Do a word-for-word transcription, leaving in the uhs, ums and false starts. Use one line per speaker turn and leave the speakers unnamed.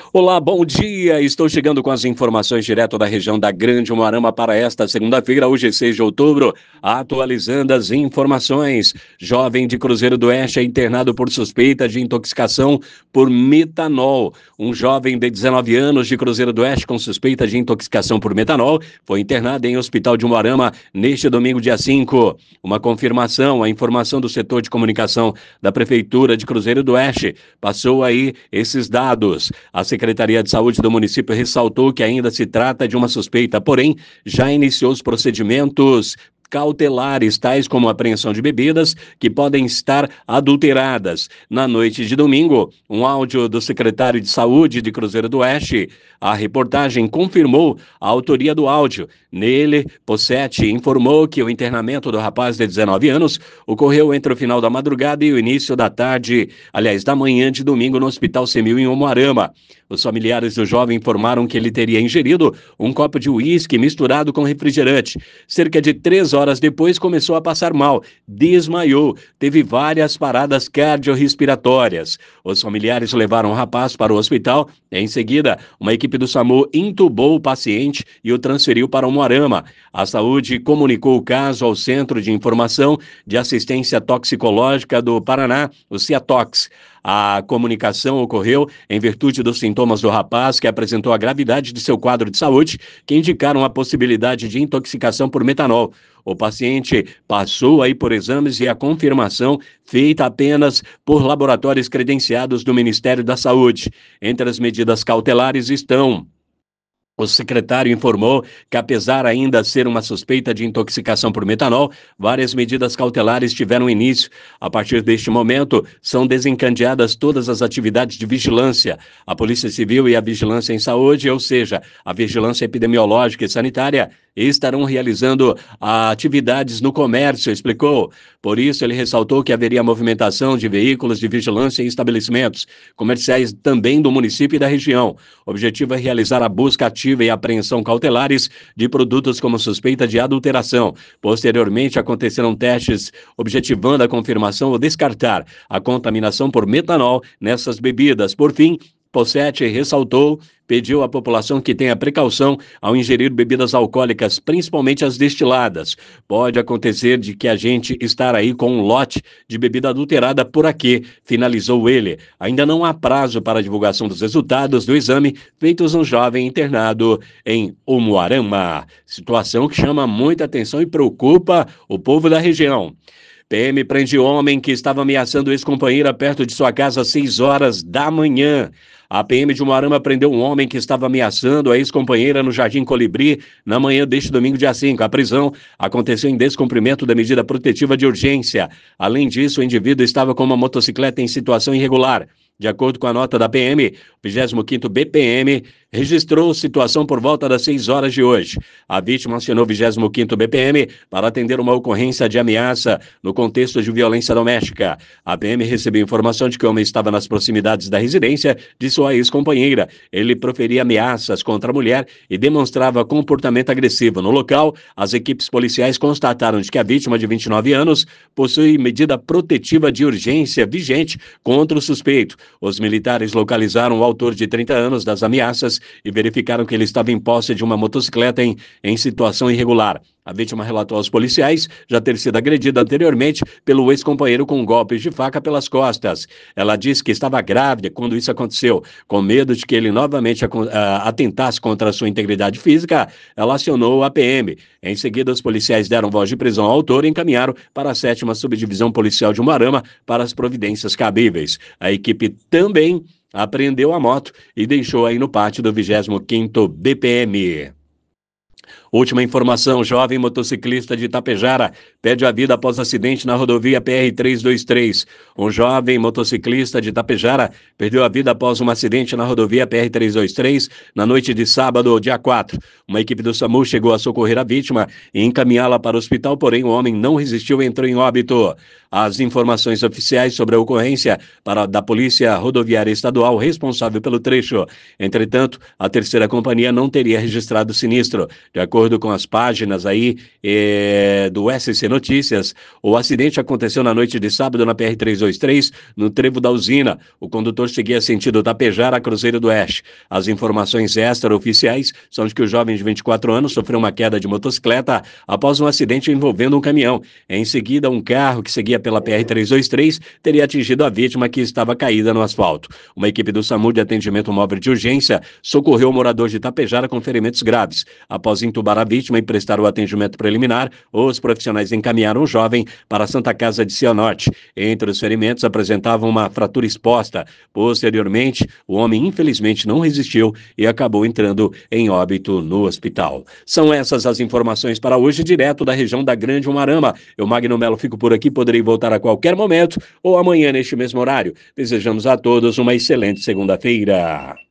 Olá, bom dia! Estou chegando com as informações direto da região da Grande Umuarama para esta segunda-feira, hoje seis de outubro, atualizando as informações. Jovem de Cruzeiro do Oeste é internado por suspeita de intoxicação por metanol. Um jovem de dezenove anos de Cruzeiro do Oeste com suspeita de intoxicação por metanol foi internado em hospital de Umuarama neste domingo, dia cinco. Uma confirmação, a informação do setor de comunicação da Prefeitura de Cruzeiro do Oeste passou aí esses dados. A Secretaria de Saúde do município ressaltou que ainda se trata de uma suspeita, porém, já iniciou os procedimentos cautelares, tais como apreensão de bebidas que podem estar adulteradas. Na noite de domingo, um áudio do secretário de Saúde de Cruzeiro do Oeste, a reportagem confirmou a autoria do áudio. Nele, Possetti informou que o internamento do rapaz de dezenove anos ocorreu entre o final da madrugada e o início da tarde, aliás, da manhã de domingo no Hospital Semil em Umuarama. Os familiares do jovem informaram que ele teria ingerido um copo de uísque misturado com refrigerante. Cerca de três horas depois começou a passar mal, desmaiou, teve várias paradas cardiorrespiratórias. Os familiares levaram o rapaz para o hospital. Em seguida, uma equipe do SAMU intubou o paciente e o transferiu para Umuarama. A saúde comunicou o caso ao Centro de Informação de Assistência Toxicológica do Paraná, o CIATOX. A comunicação ocorreu em virtude dos sintomas do rapaz, que apresentou a gravidade de seu quadro de saúde, que indicaram a possibilidade de intoxicação por metanol. O paciente passou aí por exames e a confirmação feita apenas por laboratórios credenciados do Ministério da Saúde. Entre as medidas cautelares estão: o secretário informou que, apesar ainda ser uma suspeita de intoxicação por metanol, várias medidas cautelares tiveram início. A partir deste momento, são desencadeadas todas as atividades de vigilância. A Polícia Civil e a Vigilância em Saúde, ou seja, a Vigilância Epidemiológica e Sanitária, estarão realizando atividades no comércio, explicou. Por isso, ele ressaltou que haveria movimentação de veículos de vigilância em estabelecimentos comerciais também do município e da região. O objetivo é realizar a busca ativa e apreensão cautelares de produtos como suspeita de adulteração. Posteriormente, aconteceram testes objetivando a confirmação ou descartar a contaminação por metanol nessas bebidas. Por fim, Possetti ressaltou, pediu à população que tenha precaução ao ingerir bebidas alcoólicas, principalmente as destiladas. Pode acontecer de que a gente estar aí com um lote de bebida adulterada por aqui, finalizou ele. Ainda não há prazo para a divulgação dos resultados do exame feitos no jovem internado em Umuarama. Situação que chama muita atenção e preocupa o povo da região. P M prende homem que estava ameaçando ex-companheira perto de sua casa às seis horas da manhã. A P M de Umuarama prendeu um homem que estava ameaçando a ex-companheira no Jardim Colibri na manhã deste domingo, dia cinco. A prisão aconteceu em descumprimento da medida protetiva de urgência. Além disso, o indivíduo estava com uma motocicleta em situação irregular. De acordo com a nota da P M, o vigésimo quinto B P M registrou situação por volta das seis horas de hoje. A vítima acionou o vigésimo quinto B P M para atender uma ocorrência de ameaça no contexto de violência doméstica. A P M recebeu informação de que o homem estava nas proximidades da residência de sua ex-companheira. Ele proferia ameaças contra a mulher e demonstrava comportamento agressivo. No local, as equipes policiais constataram de que a vítima, de vinte e nove anos, possui medida protetiva de urgência vigente contra o suspeito. Os militares localizaram o autor de trinta anos das ameaças e verificaram que ele estava em posse de uma motocicleta em, em situação irregular. A vítima relatou aos policiais já ter sido agredida anteriormente pelo ex-companheiro com golpes de faca pelas costas. Ela disse que estava grávida quando isso aconteceu. Com medo de que ele novamente atentasse contra a sua integridade física, ela acionou a P M. Em seguida, os policiais deram voz de prisão ao autor e encaminharam para a sétima Subdivisão Policial de Umuarama para as providências cabíveis. A equipe também apreendeu a moto e deixou aí no pátio do vigésimo quinto B P M. Última informação: jovem motociclista de Itapejara perde a vida após acidente na rodovia P R trezentos e vinte e três. Um jovem motociclista de Itapejara perdeu a vida após um acidente na rodovia P R trezentos e vinte e três na noite de sábado, dia quatro. Uma equipe do SAMU chegou a socorrer a vítima e encaminhá-la para o hospital, porém o homem não resistiu e entrou em óbito. As informações oficiais sobre a ocorrência para da Polícia Rodoviária Estadual responsável pelo trecho. Entretanto, a terceira companhia não teria registrado o sinistro. De acordo acordo com as páginas aí é, do S C Notícias, o acidente aconteceu na noite de sábado na P R trezentos e vinte e três, no trevo da usina. O condutor seguia sentido Tapejara a Cruzeiro do Oeste. As informações extraoficiais são de que o jovem de vinte e quatro anos sofreu uma queda de motocicleta após um acidente envolvendo um caminhão. Em seguida, um carro que seguia pela P R trezentos e vinte e três teria atingido a vítima, que estava caída no asfalto. Uma equipe do SAMU de atendimento móvel de urgência socorreu o morador de Tapejara com ferimentos graves. Após entubar a vítima e prestar o atendimento preliminar, os profissionais encaminharam o jovem para a Santa Casa de Cianorte. Entre os ferimentos apresentavam uma fratura exposta. Posteriormente, o homem infelizmente não resistiu e acabou entrando em óbito no hospital. São essas as informações para hoje, direto da região da Grande Umuarama. Eu, Magno Melo, fico por aqui, poderei voltar a qualquer momento ou amanhã neste mesmo horário. Desejamos a todos uma excelente segunda-feira.